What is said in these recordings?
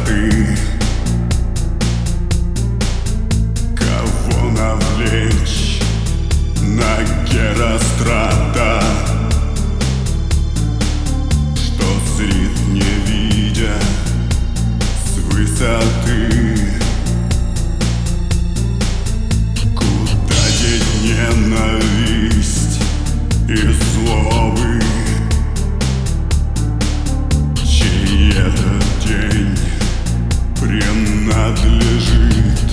высоты. Кого навлечь на Герострата, что зрит, не видя с высоты? Куда деть ненависть и злобы, чей этот день принадлежит?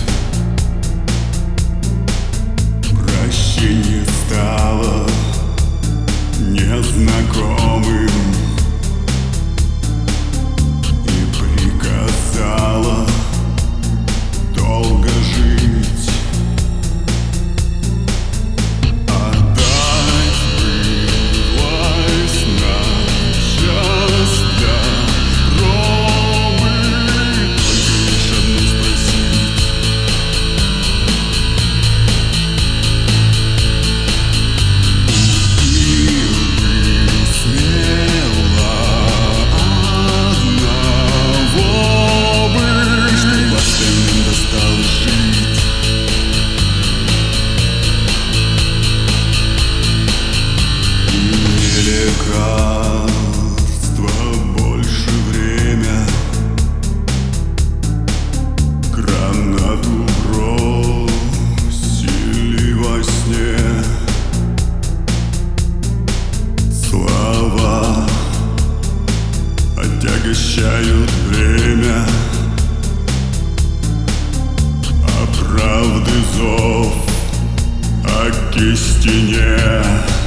Прощение стало незнакомым и приказало долго жить. Отдать власть на час для пробы, только лишь одно спросить: убил бы смело одного бы, чтоб остальным досталось жить? Не лекарство, больше время. Гранату бросили во сне. Слова отягощают время, а правды зов окистенел.